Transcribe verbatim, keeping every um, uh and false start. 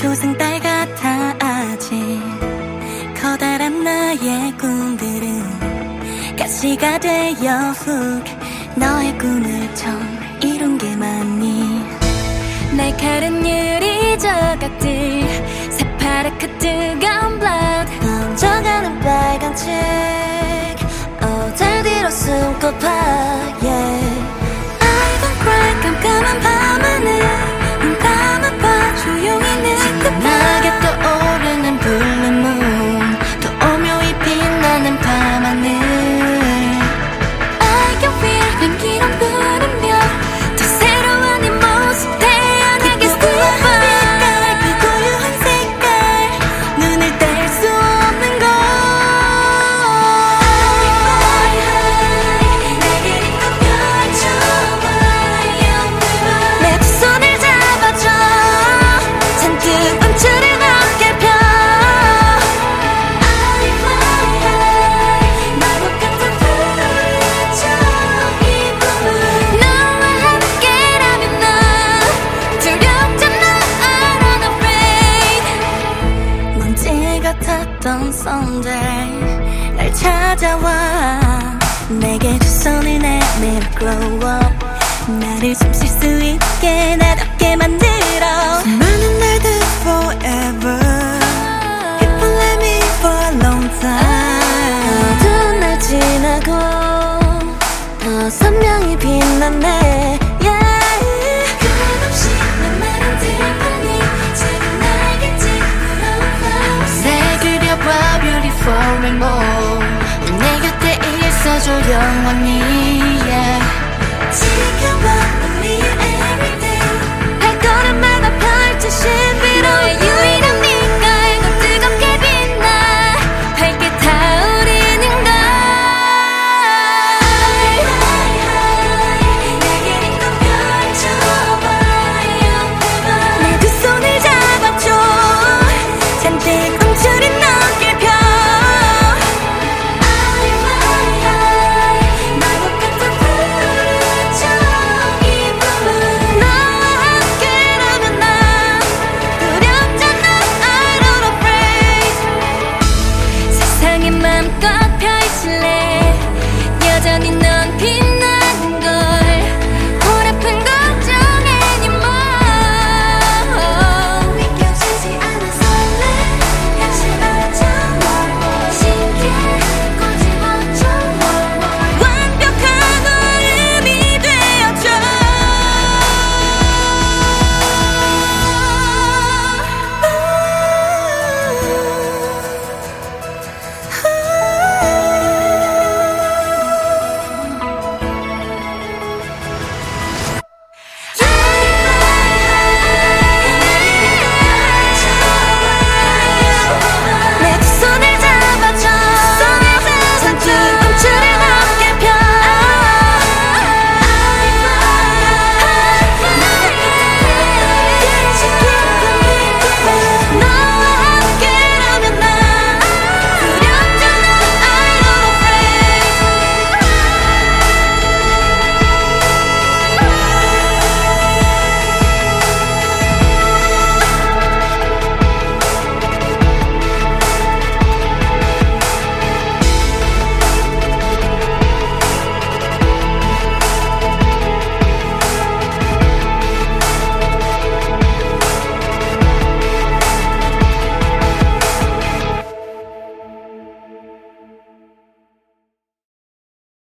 조승달 같아 아직 커다란 나의 꿈들은 가시가 되어 훅 너의 꿈을 처음 이룬 게 많니. 날카로운 유리 조각들 새파랗고 뜨거운 blood 번져가는 빨간 책 어, 달 뒤로 숨고 봐 yeah. I don't cry 깜깜한 밤하늘 눈 감아봐 조용히 시큰하게 떠오르는 블루문 또 오묘히 빛나는 밤하늘 I can feel 향기로운 푸른별 더 새로운 네 모습 태연하게 스티브 그 고유한 색깔 눈을 뗄 수 없는 걸 내게 힘껏 펼쳐봐 내 두 손을 잡아줘 잔뜩 움츠린 어깨 펴 I fly high 마법 같은 푸르죠 이 꿈은 너와 함께라면 난 두렵지 않아 I'm not afraid 먼지 같았던 someday 날 찾아와 내게 두 손을 내밀어 grow up 나를 숨 쉴 수 있게 나답게 만들어 수많은 날들 forever It won't let me for a long time 어두운 날 지나고 더 선명히 빛나네